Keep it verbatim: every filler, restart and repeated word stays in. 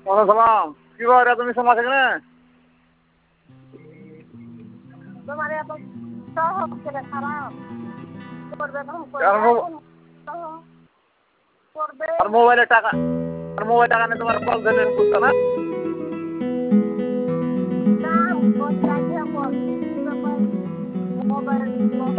ওয়ালাইকুম সালাম কি ব্যাপার এত মিশন আছে কেন তোমার এত সহজ করে খারাপ করবে তখন আর করবে মো- এখন করবে আর মোবাইলে টাকা আর মোবাইল টাকা নিয়ে তোমার কল ধরে করতো না না বসে আছে মোবাইল